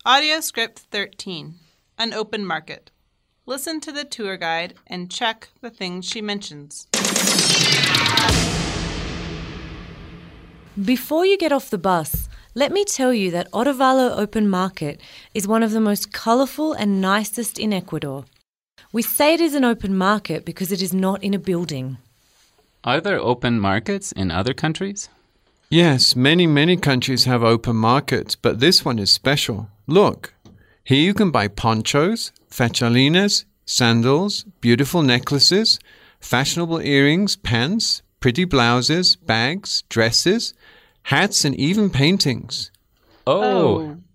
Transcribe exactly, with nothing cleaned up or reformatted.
Audio script thirteen. An open market. Listen to the tour guide and check the things she mentions. Before you get off the bus, let me tell you that Otavalo Open Market is one of the most colourful and nicest in Ecuador. We say it is an open market because it is not in a building. Are there open markets in other countries? Yes, many, many countries have open markets, but this one is special. Look, here you can buy ponchos, fachalinas, sandals, beautiful necklaces, fashionable earrings, pants, pretty blouses, bags, dresses, hats, and even paintings. Oh,